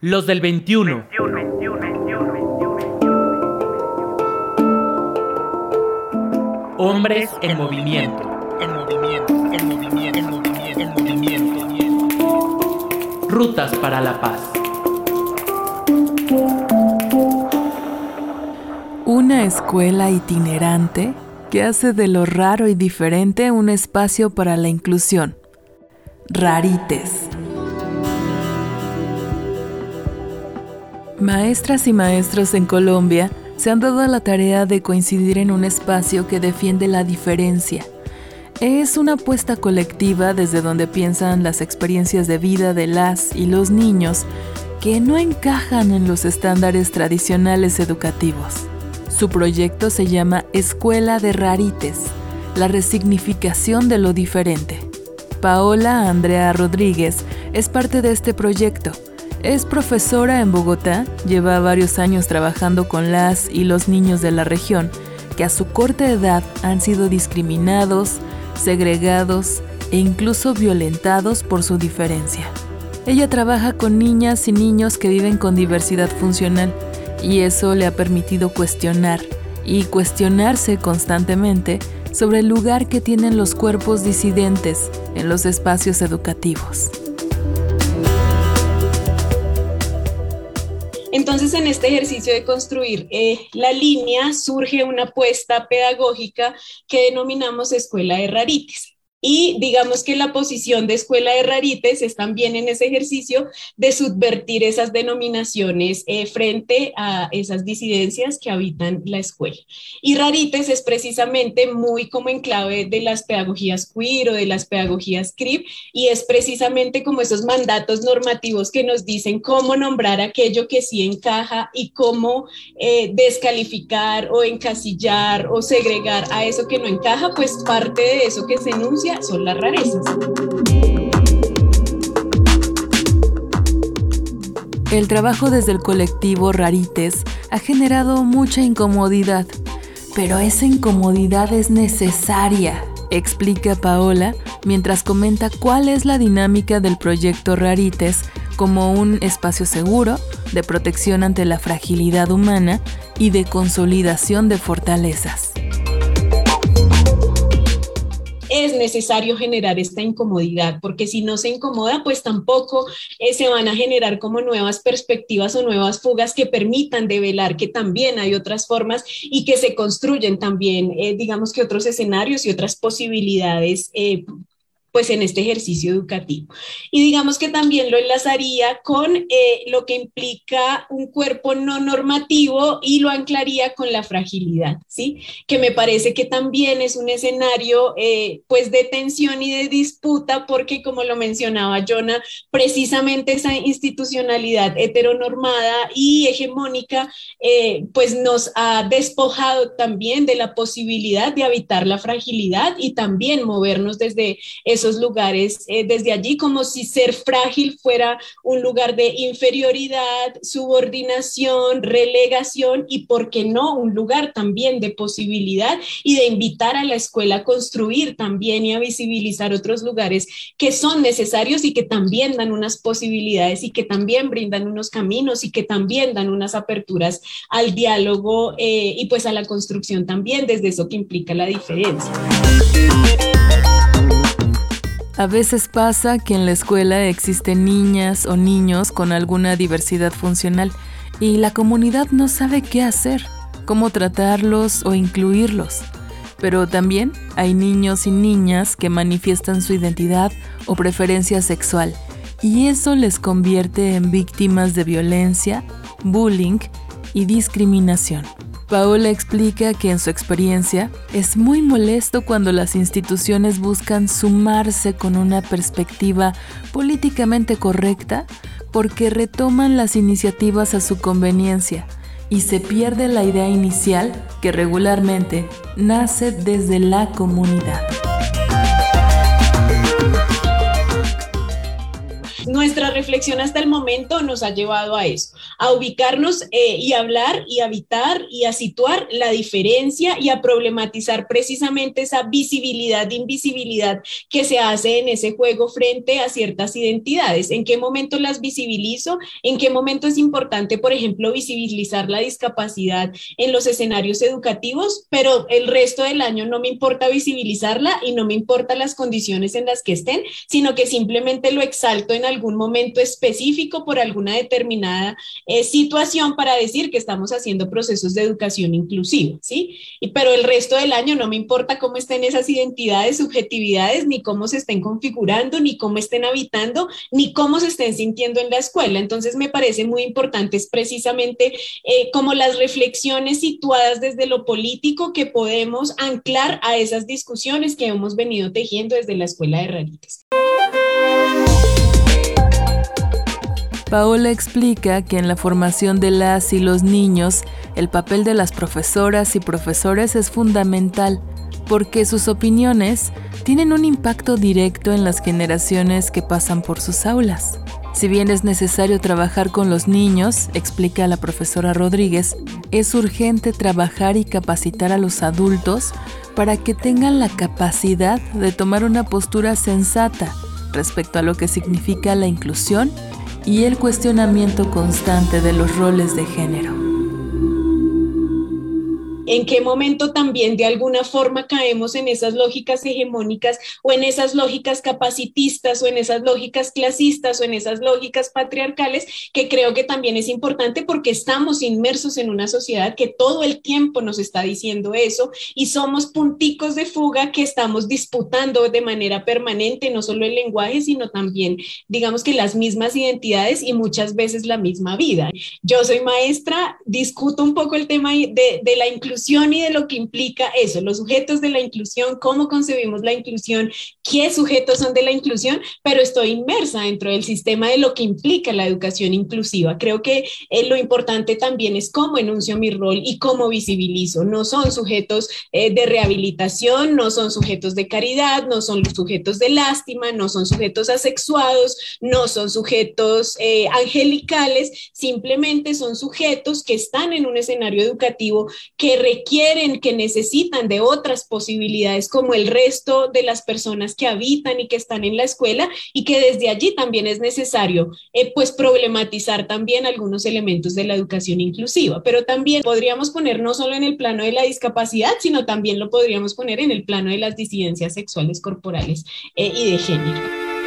Los del 21. Hombres en movimiento. Rutas para la paz. Una escuela itinerante que hace de lo raro y diferente un espacio para la inclusión. Rarites. Maestras y maestros en Colombia se han dado a la tarea de coincidir en un espacio que defiende la diferencia. Es una apuesta colectiva desde donde piensan las experiencias de vida de las y los niños que no encajan en los estándares tradicionales educativos. Su proyecto se llama Escuela de Rarites, la resignificación de lo diferente. Paola Andrea Rodríguez es parte de este proyecto. Es profesora en Bogotá, lleva varios años trabajando con las y los niños de la región que a su corta edad han sido discriminados, segregados e incluso violentados por su diferencia. Ella trabaja con niñas y niños que viven con diversidad funcional y eso le ha permitido cuestionar y cuestionarse constantemente sobre el lugar que tienen los cuerpos disidentes en los espacios educativos. Entonces, en este ejercicio de construir la línea, surge una apuesta pedagógica que denominamos Escuela de Rarites. Y digamos que la posición de Escuela de Rarites es también en ese ejercicio de subvertir esas denominaciones frente a esas disidencias que habitan la escuela. Y Rarites es precisamente muy como en clave de las pedagogías queer o de las pedagogías CRIB, y es precisamente como esos mandatos normativos que nos dicen cómo nombrar aquello que sí encaja y cómo descalificar o encasillar o segregar a eso que no encaja, pues parte de eso que se enuncia son las rarezas. El trabajo desde el colectivo Rarites ha generado mucha incomodidad, pero esa incomodidad es necesaria, explica Paola mientras comenta cuál es la dinámica del proyecto Rarites como un espacio seguro, de protección ante la fragilidad humana y de consolidación de fortalezas. Es necesario generar esta incomodidad, porque si no se incomoda, pues tampoco se van a generar como nuevas perspectivas o nuevas fugas que permitan develar que también hay otras formas y que se construyen también, digamos que otros escenarios y otras posibilidades pues en este ejercicio educativo. Y digamos que también lo enlazaría con lo que implica un cuerpo no normativo y lo anclaría con la fragilidad, ¿sí? Que me parece que también es un escenario pues de tensión y de disputa, porque como lo mencionaba Jonah, precisamente esa institucionalidad heteronormada y hegemónica pues nos ha despojado también de la posibilidad de habitar la fragilidad y también movernos desde esos lugares, desde allí, como si ser frágil fuera un lugar de inferioridad, subordinación, relegación y, ¿por qué no?, un lugar también de posibilidad y de invitar a la escuela a construir también y a visibilizar otros lugares que son necesarios y que también dan unas posibilidades y que también brindan unos caminos y que también dan unas aperturas al diálogo y pues a la construcción también desde eso que implica la diferencia. A veces pasa que en la escuela existen niñas o niños con alguna diversidad funcional y la comunidad no sabe qué hacer, cómo tratarlos o incluirlos. Pero también hay niños y niñas que manifiestan su identidad o preferencia sexual y eso les convierte en víctimas de violencia, bullying y discriminación. Paola explica que en su experiencia es muy molesto cuando las instituciones buscan sumarse con una perspectiva políticamente correcta porque retoman las iniciativas a su conveniencia y se pierde la idea inicial que regularmente nace desde la comunidad. nuestra reflexión hasta el momento nos ha llevado a eso, a ubicarnos y hablar y habitar y a situar la diferencia y a problematizar precisamente esa visibilidad e invisibilidad que se hace en ese juego frente a ciertas identidades. ¿En qué momento las visibilizo? ¿En qué momento es importante, por ejemplo, visibilizar la discapacidad en los escenarios educativos? Pero el resto del año no me importa visibilizarla y no me importan las condiciones en las que estén, sino que simplemente lo exalto en algún momento específico por alguna determinada situación para decir que estamos haciendo procesos de educación inclusiva, ¿sí? Pero el resto del año no me importa cómo estén esas identidades, subjetividades, ni cómo se estén configurando, ni cómo estén habitando, ni cómo se estén sintiendo en la escuela. Entonces me parece muy importante es precisamente como las reflexiones situadas desde lo político que podemos anclar a esas discusiones que hemos venido tejiendo desde la Escuela de Rarites. Paola explica que en la formación de las y los niños, el papel de las profesoras y profesores es fundamental, porque sus opiniones tienen un impacto directo en las generaciones que pasan por sus aulas. Si bien es necesario trabajar con los niños, explica la profesora Rodríguez, es urgente trabajar y capacitar a los adultos para que tengan la capacidad de tomar una postura sensata respecto a lo que significa la inclusión y el cuestionamiento constante de los roles de género. ¿En qué momento también de alguna forma caemos en esas lógicas hegemónicas o en esas lógicas capacitistas o en esas lógicas clasistas o en esas lógicas patriarcales? Que creo que también es importante porque estamos inmersos en una sociedad que todo el tiempo nos está diciendo eso y somos punticos de fuga que estamos disputando de manera permanente, no solo el lenguaje, sino también, digamos que las mismas identidades y muchas veces la misma vida. Yo soy maestra, discuto un poco el tema de la inclusión y de lo que implica eso, los sujetos de la inclusión, cómo concebimos la inclusión, qué sujetos son de la inclusión, pero estoy inmersa dentro del sistema de lo que implica la educación inclusiva. Creo que lo importante también es cómo enuncio mi rol y cómo visibilizo. No son sujetos de rehabilitación, no son sujetos de caridad, no son sujetos de lástima, no son sujetos asexuados, no son sujetos angelicales, simplemente son sujetos que están en un escenario educativo que requieren, que necesitan de otras posibilidades como el resto de las personas que habitan y que están en la escuela, y que desde allí también es necesario pues problematizar también algunos elementos de la educación inclusiva, pero también podríamos poner no solo en el plano de la discapacidad, sino también lo podríamos poner en el plano de las disidencias sexuales, corporales y de género.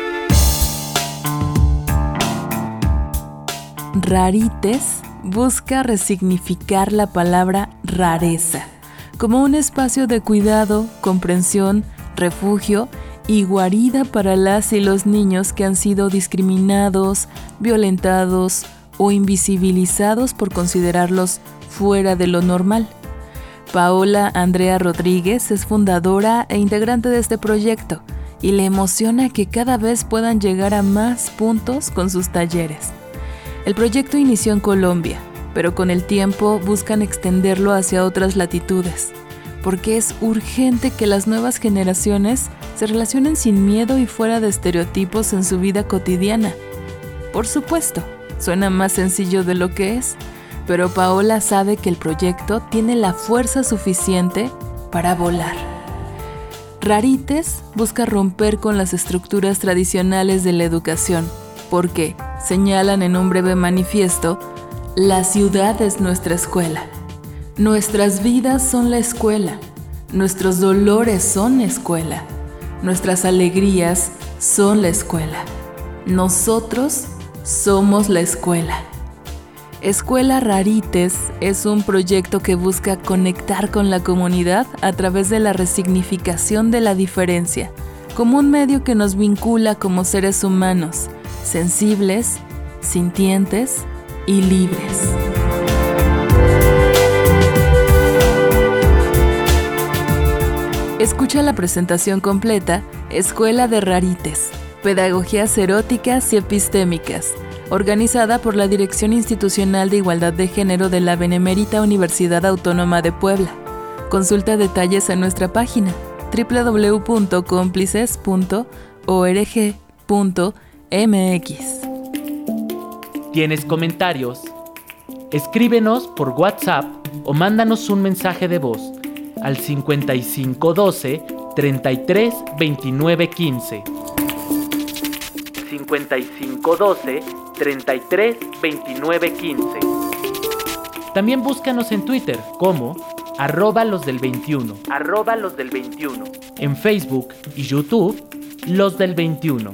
Rarites busca resignificar la palabra rareza como un espacio de cuidado, comprensión, refugio y guarida para las y los niños que han sido discriminados, violentados o invisibilizados por considerarlos fuera de lo normal. Paola Andrea Rodríguez es fundadora e integrante de este proyecto y le emociona que cada vez puedan llegar a más puntos con sus talleres. El proyecto inició en Colombia, pero con el tiempo buscan extenderlo hacia otras latitudes, porque es urgente que las nuevas generaciones se relacionen sin miedo y fuera de estereotipos en su vida cotidiana. Por supuesto, suena más sencillo de lo que es, pero Paola sabe que el proyecto tiene la fuerza suficiente para volar. Rarites busca romper con las estructuras tradicionales de la educación, porque, señalan en un breve manifiesto, la ciudad es nuestra escuela. Nuestras vidas son la escuela. Nuestros dolores son escuela. Nuestras alegrías son la escuela. Nosotros somos la escuela. Escuela Rarites es un proyecto que busca conectar con la comunidad a través de la resignificación de la diferencia, como un medio que nos vincula como seres humanos, sensibles, sintientes y libres. Escucha la presentación completa, Escuela de Rarites, Pedagogías Eróticas y Epistémicas, organizada por la Dirección Institucional de Igualdad de Género de la Benemérita Universidad Autónoma de Puebla. Consulta detalles en nuestra página www.complices.org.mx. ¿Tienes comentarios? Escríbenos por WhatsApp o mándanos un mensaje de voz al 5512 33 29 15. 5512 33 29 15. También búscanos en Twitter como @losdel21. En Facebook y YouTube, Los del 21.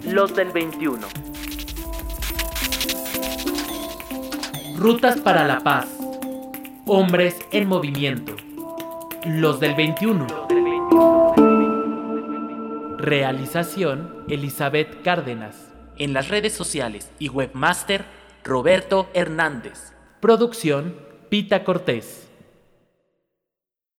Rutas para la Paz. Hombres en movimiento. Los del 21. Realización Elizabeth Cárdenas. En las redes sociales y webmaster Roberto Hernández. Producción Pita Cortés.